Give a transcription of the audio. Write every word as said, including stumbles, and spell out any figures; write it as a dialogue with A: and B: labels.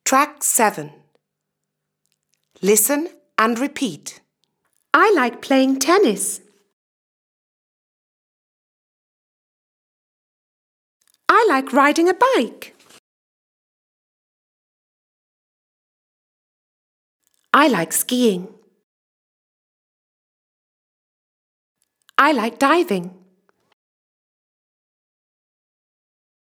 A: Track seven. Listen and repeat.
B: I like playing tennis. I like riding a bike. I like skiing. I like diving.